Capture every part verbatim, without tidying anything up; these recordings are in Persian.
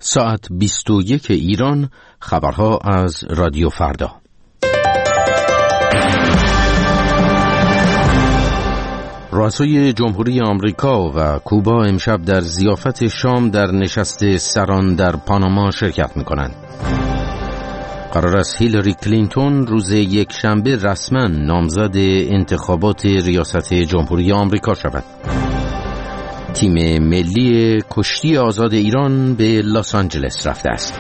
ساعت بیست و یک ایران، خبرها از رادیو فردا. رؤسای جمهوری آمریکا و کوبا امشب در ضیافت شام در نشست سران در پاناما شرکت می‌کنند. قرار است هیلاری کلینتون روز یک شنبه رسما نامزد انتخابات ریاست جمهوری آمریکا شود. تیم ملی کشتی آزاد ایران به لس آنجلس رفته است.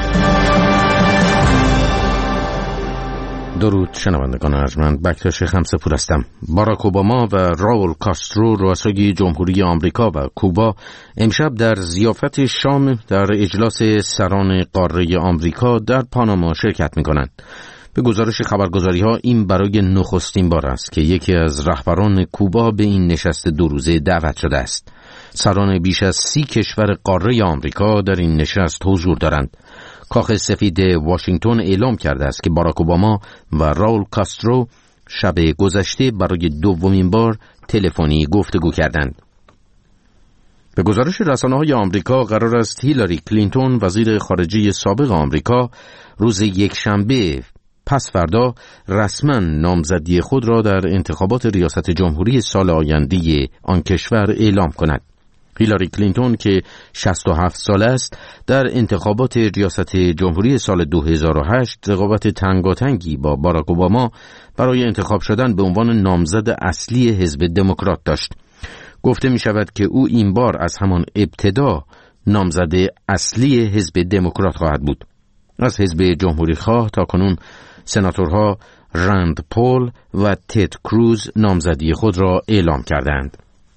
درود شنوندگان ارجمند، بکتاش خمسه‌پور هستم. باراک اوباما و راول کاسترو رؤسای جمهوری آمریکا و کوبا امشب در ضیافت شام در اجلاس سران قاره آمریکا در پاناما شرکت می‌کنند. به گزارش خبرگزاری‌ها این برای نخستین بار است که یکی از رهبران کوبا به این نشست دو روزه دعوت شده است. سران بیش از سی کشور قاره آمریکا در این نشست حضور دارند. کاخ سفید واشنگتن اعلام کرده است که باراک اوباما و راول کاسترو شب گذشته برای دومین بار تلفنی گفتگو کردند. به گزارش رسانه‌های آمریکا قرار است هیلاری کلینتون وزیر خارجه سابق آمریکا روز یکشنبه پس فردا رسما نامزدی خود را در انتخابات ریاست جمهوری سال آینده آن کشور اعلام کند. هیلاری کلینتون که شصت و هفت ساله است در انتخابات ریاست جمهوری سال دو هزار و هشت رقابت تنگاتنگی با باراک اوباما برای انتخاب شدن به عنوان نامزد اصلی حزب دموکرات داشت. گفته می شود که او این بار از همان ابتدا نامزد اصلی حزب دموکرات خواهد بود. از حزب جمهوری خواه تا کنون سناتورها راند پول و تد کروز نامزدی خود را اعلام کردند.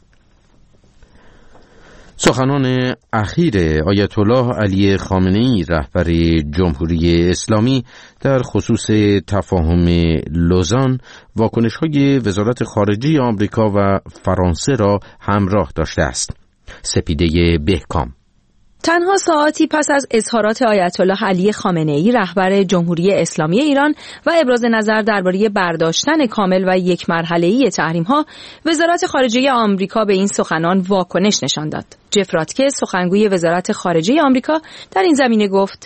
سخنان اخیر آیت الله علی خامنه‌ای رهبر جمهوری اسلامی در خصوص تفاهم لوزان واکنش‌های وزارت خارجه آمریکا و فرانسه را همراه داشته است. سپیده بهکام. تنها ساعاتی پس از اظهارات آیت الله علی خامنه‌ای رهبر جمهوری اسلامی ایران و ابراز نظر درباره برداشتن کامل و یک مرحله‌ای تحریم‌ها، وزارت خارجه آمریکا به این سخنان واکنش نشان داد. جف راتکس، سخنگوی وزارت خارجه آمریکا، در این زمینه گفت: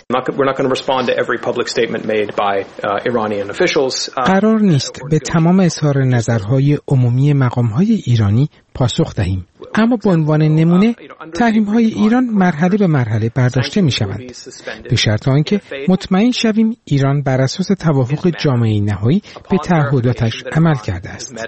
قرار نیست به تمام اظهار نظرهای عمومی مقام‌های ایرانی پاسخ دهیم، اما به عنوان نمونه تحریم‌های ایران مرحله به مرحله برداشته می‌شوند، به شرط آنکه مطمئن شویم ایران بر اساس توافق جامعه نهایی به تعهداتش عمل کرده است.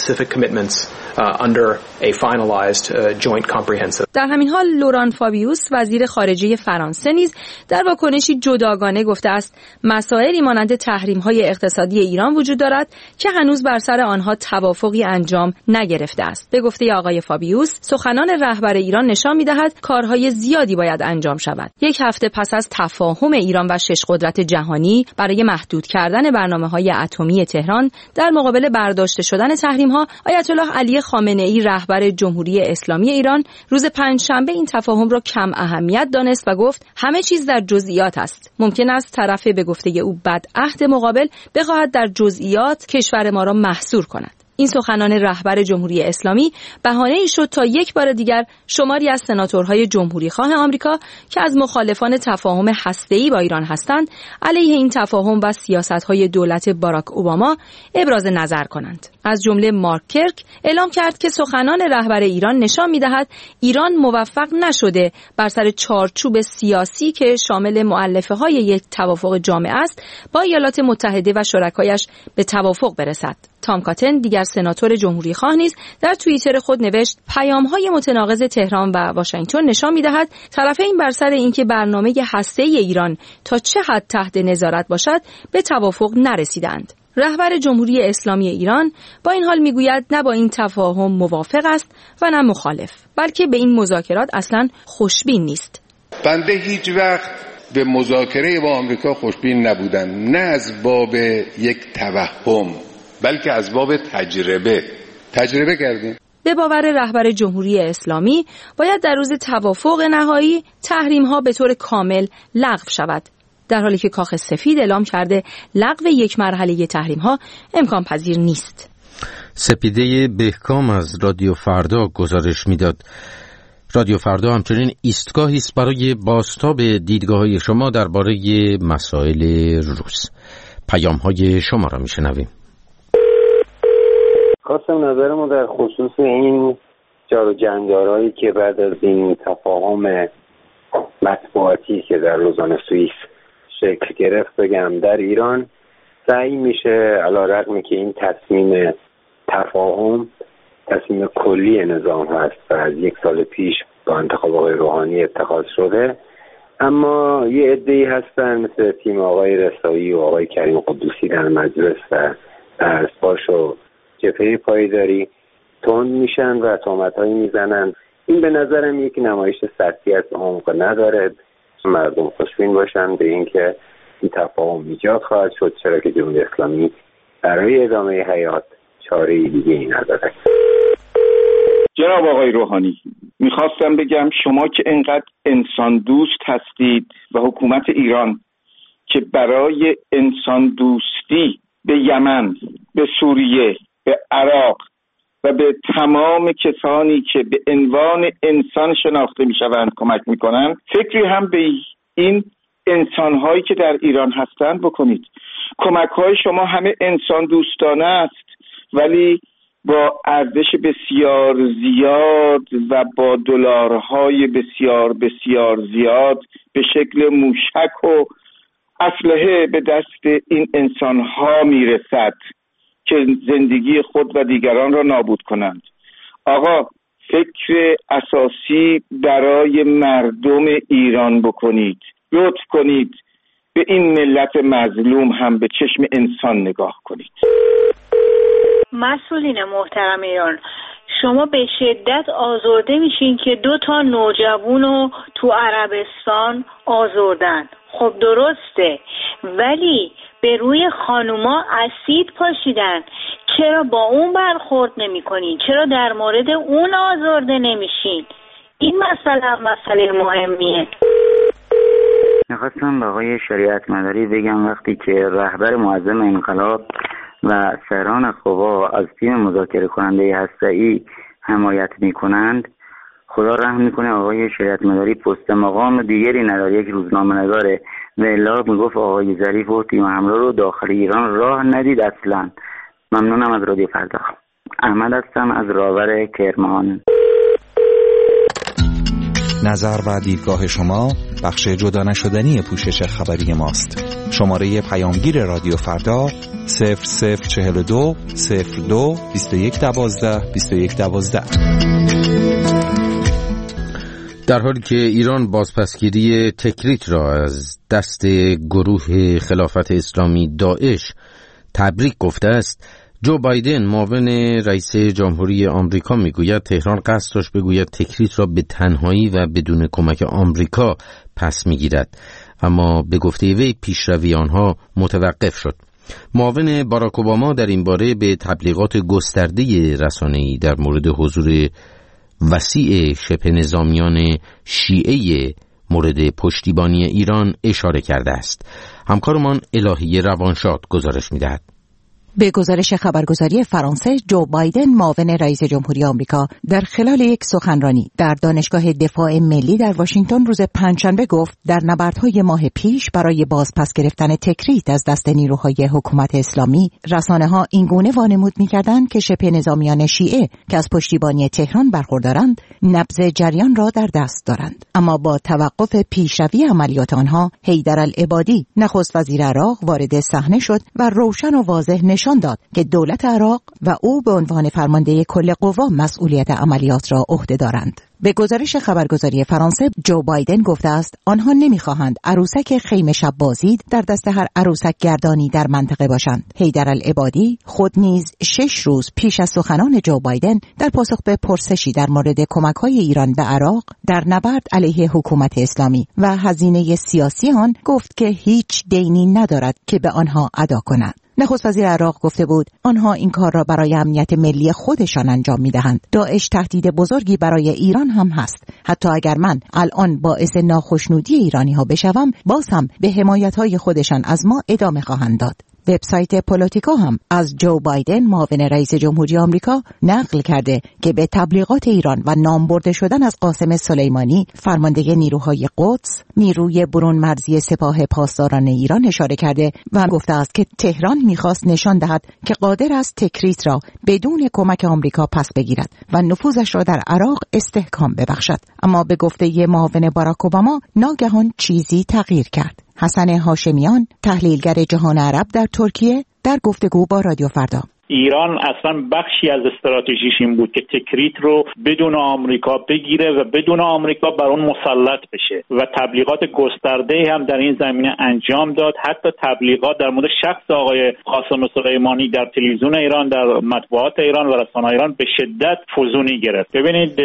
در همین حال لوران فابیوس، وزیر خارجه فرانسه، نیز در واکنشی جداگانه گفته است مسائلی مانند تحریم‌های اقتصادی ایران وجود دارد که هنوز بر سر آنها توافقی انجام نگرفته است. به گفته آقای فابیوس، سخنان رهبر ایران نشان می‌دهد کارهای زیادی باید انجام شود. یک هفته پس از تفاهم ایران و شش قدرت جهانی برای محدود کردن برنامه‌های اتمی تهران در مقابل برداشته شدن تحریم‌ها، آیت الله علی خامنه‌ای رهبر جمهوری اسلامی ایران روز پنجشنبه این تفاهم را کم اهمیت دانست و گفت همه چیز در جزئیات است. ممکن است طرف به گفته او بدعهد مقابل بخواهد در جزئیات کشور ما را محصور کند. این سخنان رهبر جمهوری اسلامی بهانه‌ای شد تا یک بار دیگر شماری از سناتورهای جمهوری خواه آمریکا که از مخالفان تفاهم هسته‌ای با ایران هستند، علیه این تفاهم و سیاست‌های دولت باراک اوباما ابراز نظر کنند. از جمله مارک کرک اعلام کرد که سخنان رهبر ایران نشان می‌دهد ایران موفق نشده بر سر چارچوب سیاسی که شامل مؤلفه‌های یک توافق جامع است با ایالات متحده و شرکایش به توافق برسد. تام کاتن، دیگر سناتور جمهوری خواه، نیز در توییتر خود نوشت پیام‌های متناقض تهران و واشنگتن نشان می‌دهد طرفین بر سر اینکه برنامه هسته‌ای ایران تا چه حد تحت نظارت باشد به توافق نرسیدند. رهبر جمهوری اسلامی ایران با این حال میگوید نه با این تفاهم موافق است و نه مخالف، بلکه به این مذاکرات اصلاً خوشبین نیست. بنده هیچ وقت به مذاکره با آمریکا خوشبین نبودم، نه از باب یک توهم بلکه از باب تجربه تجربه کردیم. به باور رهبر جمهوری اسلامی باید در روز توافق نهایی تحریم‌ها به طور کامل لغو شود، در حالی که کاخ سفید اعلام کرده لغو یک مرحله تحریم‌ها امکان پذیر نیست. سپیده بهکام از رادیو فردا گزارش میداد. رادیو فردا همچنین ایستگاهی است برای بازتاب دیدگاه‌های شما درباره مسائل روز. پیام‌های شما را می‌شنویم. خواستم نظرمو در خصوص این جار و جنجالایی که بعد از این تفاهم مطبوعاتی که در لوزان سوئیس شکل گرفت بگم. در ایران سعی میشه علیرغم که این تصمیم تفاهم تصمیم کلی نظام هست و از یک سال پیش با انتخاب آقای روحانی اتخاذ شده، اما یه عده‌ای هستن مثل تیم آقای رسایی و آقای کریم قدوسی در مجلس و اسباش و جبهه پایداری تند میشن و تهمت‌هایی میزنن. این به نظرم یک نمایش سطحی از عمق نداره. مردم خوشبین باشن به اینکه این تفاهم ایجاد خواهد شد، چرا که جمهوری اسلامی برای ادامه حیات چاره‌ای دیگه ای نداره. جناب آقای روحانی، میخواستم بگم شما که انقدر انسان دوست هستید و حکومت ایران که برای انسان دوستی به یمن، به سوریه، به عراق و به تمام کسانی که به عنوان انسان شناخته میشوند کمک میکنند، فکری هم به این انسانهایی که در ایران هستند بکنید. کمک‌های شما همه انسان دوستانه است، ولی با ارزش بسیار زیاد و با دلارهای بسیار بسیار زیاد به شکل موشک و اسلحه به دست این انسانها میرسد که زندگی خود و دیگران را نابود کنند. آقا، فکر اساسی برای مردم ایران بکنید. لطف کنید به این ملت مظلوم هم به چشم انسان نگاه کنید. مسئولین محترم ایران، شما به شدت آزرده میشین که دو تا نوجوانو تو عربستان آزردن. خب درسته، ولی به روی خانوما اسید پاشیدن. چرا با اون برخورد نمی کنین؟ چرا در مورد اون آزرده نمیشین؟ این مسئله مسئله مهمیه. میخواستم به آقای شریعت مداری بگم وقتی که رهبر معظم انقلاب و سران قوا از تیم مذاکره کننده هسته‌ای حمایت میکنند، خدا رحم میکنه آقای شریعت مداری پست مقام دیگری نداره، یک روزنامه نگاره و الا میگفت آقای ظریف و تیم حمله رو داخل ایران راه ندید اصلا. ممنونم از رادیو فردا. احمد هستم از راور کرمان. نظر و دیدگاه شما بخش جدا نشدنی پوشش خبری ماست. شماره پیامگیر رادیو فردا صفر صفر چهل و دو صفر دو بیست و یک دوازده بیست و یک دوازده. در حالی که ایران بازپسگیری تکریت را از دست گروه خلافت اسلامی داعش تبریک گفته است، جو بایدن معاون رئیس جمهوری آمریکا میگوید تهران قصد داشت بگوید تکریت را به تنهایی و بدون کمک آمریکا پس میگیرد، اما به گفته وی پیشروی آنها متوقف شد. معاون باراک اوباما در این باره به تبلیغات گسترده رسانه‌ای در مورد حضور وسیع شبه نظامیان شیعه مورد پشتیبانی ایران اشاره کرده است. همکارمان الهی روانشاد گزارش می‌دهد. به گزارش خبرگزاری فرانسه، جو بایدن معاون رئیس جمهوری آمریکا در خلال یک سخنرانی در دانشگاه دفاع ملی در واشنگتن روز پنجشنبه گفت در نبردهای ماه پیش برای بازپس گرفتن تکریت از دست نیروهای حکومت اسلامی، رسانه‌ها اینگونه وانمود می‌کردند که شبه نظامیان شیعه که از پشتیبانی تهران برخوردارند نبض جریان را در دست دارند، اما با توقف پیشروی عملیات آنها، حیدرالعبادی نخست وزیر عراق وارد صحنه شد و روشن و واضح نشان داد که دولت عراق و او به عنوان فرمانده کل قوا مسئولیت عملیات را عهده دارند. به گزارش خبرگزاری فرانسه، جو بایدن گفته است آنها نمی‌خواهند عروسک خیمه شب بازی در دست هر عروسک گردانی در منطقه باشند. حیدرالعبادی خود نیز شش روز پیش از سخنان جو بایدن در پاسخ به پرسشی در مورد کمک‌های ایران به عراق در نبرد علیه حکومت اسلامی و هزینه سیاسی آن گفت که هیچ دینی ندارد که به آنها ادا کند. نخست وزیر عراق گفته بود آنها این کار را برای امنیت ملی خودشان انجام می‌دهند. داعش تهدید بزرگی برای ایران هم هست. حتی اگر من الان باعث ناخشنودی ایرانی‌ها بشوم، باز هم به حمایت‌های خودشان از ما ادامه خواهند داد. وبسایت پولیتیکو هم از جو بایدن معاون رئیس جمهوری آمریکا نقل کرده که به تبلیغات ایران و نام برده شدن از قاسم سلیمانی فرمانده نیروهای قدس، نیروی برون مرزی سپاه پاسداران ایران اشاره کرده و گفته است که تهران می‌خواست نشان دهد که قادر است تکریت را بدون کمک آمریکا پس بگیرد و نفوذش را در عراق استحکام ببخشد. اما به گفته معاون باراک اوباما ناگهان چیزی تغییر کرد. حسن هاشمیان، تحلیلگر جهان عرب در ترکیه، در گفتگو با رادیو فردا: ایران اصلا بخشی از استراتژیش این بود که تکریت رو بدون آمریکا بگیره و بدون آمریکا بر اون مسلط بشه و تبلیغات گسترده‌ای هم در این زمینه انجام داد. حتی تبلیغات در مورد شخص آقای قاسم سلیمانی در تلویزیون ایران، در مطبوعات ایران و رسانه‌های ایران به شدت فزونی گرفت. ببینید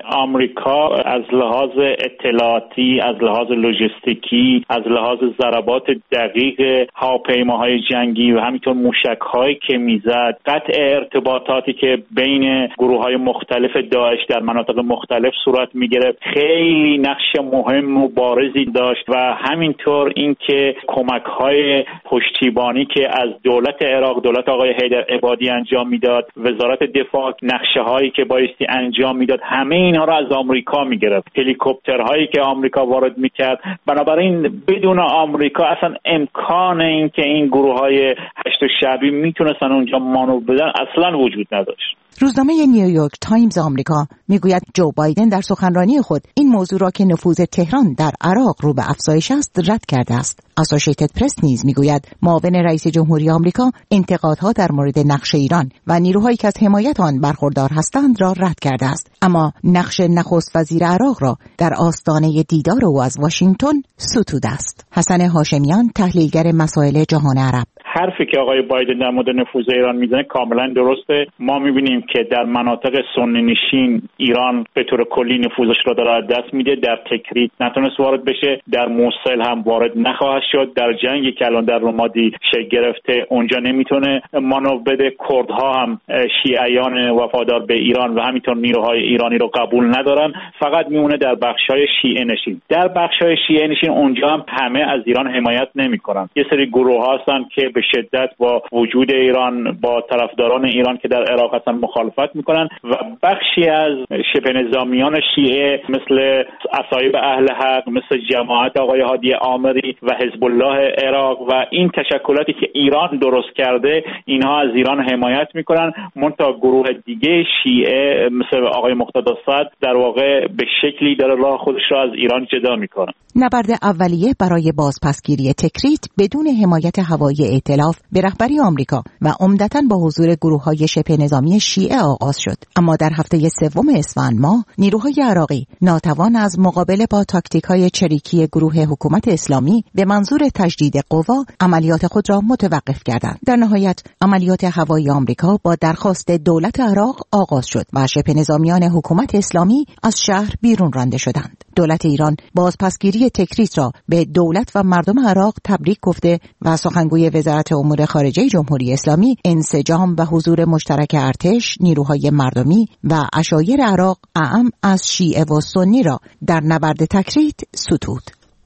آمریکا از لحاظ اطلاعاتی، از لحاظ لوجستیکی، از لحاظ ضربات دقیق هواپیماهای جنگی و همینطور موشک‌هایی که میزد، قطع ارتباطاتی که بین گروه‌های مختلف داعش در مناطق مختلف صورت می‌گرفت خیلی نقش مهم و بارزی داشت و همینطور اینکه کمک‌های پشتیبانی که از دولت عراق، دولت آقای حیدر عبادی انجام میداد، وزارت دفاع نقشه‌هایی که بایستی انجام میداد، همه اینها را از آمریکا می‌گرفت. هلیکوپترهایی که آمریکا وارد می‌کرد. بنابراین بدون آمریکا اصلا امکان اینکه این گروه‌های هشت شعبی میتونستن اونجا مانور بدن اصلا وجود نداشت. روزنامه نیویورک تایمز آمریکا میگوید جو بایدن در سخنرانی خود این موضوع را که نفوذ تهران در عراق رو به افزایش است رد کرده است. اسوسییتد پرس نیز میگوید معاون رئیس جمهوری آمریکا انتقادها در مورد نقش ایران و نیروهایی که از حمایت آن برخوردار هستند را رد کرده است، اما نقش نخست وزیر عراق را در آستانه دیدار او از واشنگتن ستوده است. حسن هاشمیان، تحلیلگر مسائل جهان عرب: حرفی که آقای بایدن در مورد نفوذ ایران میزنه کاملا درسته. ما میبینیم که در مناطق سنی نشین ایران به طور کلی نفوذش را داره از دست میده. در تکریت نتونست وارد بشه، در موصل هم وارد نخواهد شد. در جنگی که الان در رمادی شکل گرفته اونجا نمیتونه مانور بده. کردها هم شیعیان وفادار به ایران و همینطور نیروهای ایرانی رو قبول ندارن. فقط میمونه در بخشای شیعه نشین. در بخشای شیعه نشین اونجا هم همه از ایران حمایت نمیکنن. یه سری گروه هستن که به شدت با وجود ایران، با طرفداران ایران که در عراق هستن مخالفت میکنن و بخشی از شبه نظامیان شیعه مثل اصایب اهل حق، مثل جماعت آقای هادی آمری و حزب الله عراق و این تشکلاتی که ایران درست کرده، اینها از ایران حمایت میکنن. منتها گروه دیگه شیعه مثل آقای مقتدی صدر در واقع به شکلی داره راه خودش را از ایران جدا میکنه. نبرد اولیه برای بازپسگیری تکریت بدون حمایت هوایی ائتلاف به رهبری آمریکا و عمدتاً با حضور گروه‌های شبه نظامی شیعه آغاز شد، اما در هفته سوم اسفند ماه نیروهای عراقی ناتوان از مقابله با تاکتیک‌های چریکی گروه حکومت اسلامی به منظور تجدید قوا عملیات خود را متوقف کردند. در نهایت عملیات هوایی آمریکا با درخواست دولت عراق آغاز شد و شبه نظامیان حکومت اسلامی از شهر بیرون رانده شدند. دولت ایران بازپسگیری تکریت را به دولت و مردم عراق تبریک گفته و سخنگوی وزارت امور خارجه جمهوری اسلامی انسجام و حضور مشترک ارتش، نیروهای مردمی و عشایر عراق اعم از شیعه و سنی را در نبرد تکریت ستود.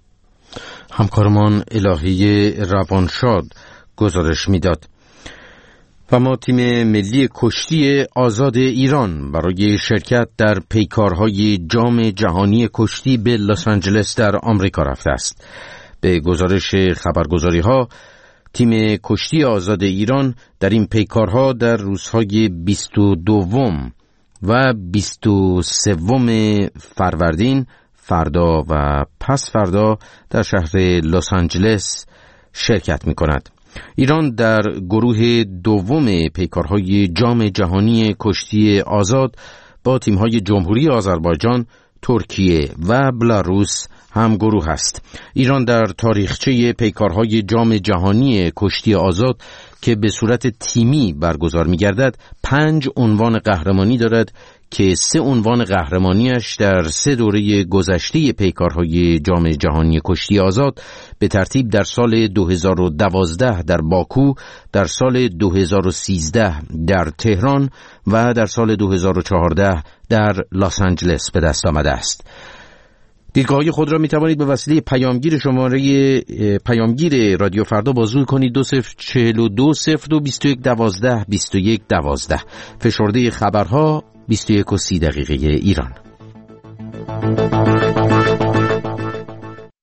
همکارمان الهی روانشاد گزارش میداد. و ما تیم ملی کشتی آزاد ایران برای شرکت در پیکارهای جام جهانی کشتی به لس آنجلس در آمریکا رفته است. به گزارش خبرگزاری ها تیم کشتی آزاد ایران در این پیکارها در روزهای بیست و دوم و بیست و سوم فروردین، فردا و پس فردا در شهر لس آنجلس شرکت می کند. ایران در گروه دوم پیکارهای جام جهانی کشتی آزاد با تیم‌های جمهوری آذربایجان، ترکیه و بلاروس هم گروه است. ایران در تاریخچه پیکارهای جام جهانی کشتی آزاد که به صورت تیمی برگزار می‌گردد پنج عنوان قهرمانی دارد که سه عنوان قهرمانیش در سه دوره گذشته پیکارهای جام جهانی کشتی آزاد به ترتیب در سال دو هزار و دوازده در باکو، در سال دو هزار و سیزده در تهران و در سال دو هزار و چهارده در لس آنجلس به دست آمده است. دیدگاه‌های خود را می توانید به وسیله پیامگیر شماره پیامگیر رادیو فردا بازجویی کنید دو صفر چهل و دو صفر دو بیست و یک دوازده بیست و یک دوازده. فشرده خبرها بیست و یک و سی دقیقه ایران.